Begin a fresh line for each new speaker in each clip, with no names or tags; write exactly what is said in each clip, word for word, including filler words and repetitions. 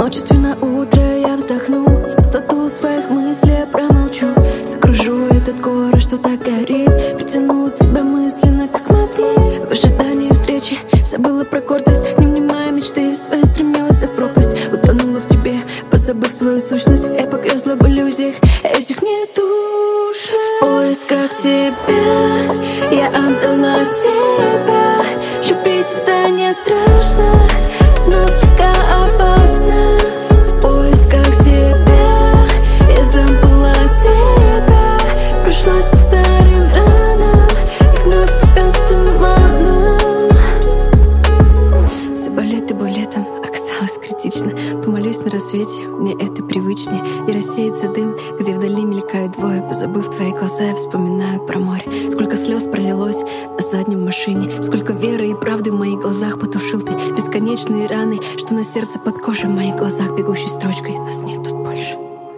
Мужественно утро я вздохну, в пустоту своих мыслей я промолчу. Закружу этот город, что так горит, притяну тебя мысленно, как магнит. В ожидании встречи забыла про гордость, не внимая мечты своей, стремилась в пропасть. Утонула в тебе, позабыв свою сущность. Я погрязла в иллюзиях этих недушных. В поисках тебя я отдала себя. Любить это не страшно, но слегка опасно. В поисках тебя я забыла себя. Прошлась по старым ранам и вновь тебя с туманом. Все болит и булетом оказалось критично. Помолюсь на рассвете, мне это привычнее. И рассеется дым, где вдали мелькают двое. Позабыв твои глаза, я вспоминаю про море. Сколько слез пролилось на заднем машине. Сколько веры и правды в моих глазах потушил ты. Бесконечные раны, что на сердце под кожей. В моих глазах бегущей строчкой нас нет тут больше.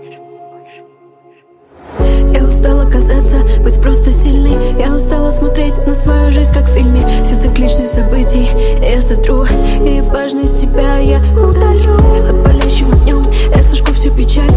Я устала казаться, быть просто сильной. Я устала смотреть на свою жизнь, как в фильме. Все цикличные событий я сотру, и важность тебя я удалю. Под палящим огнем я сожгу всю печаль.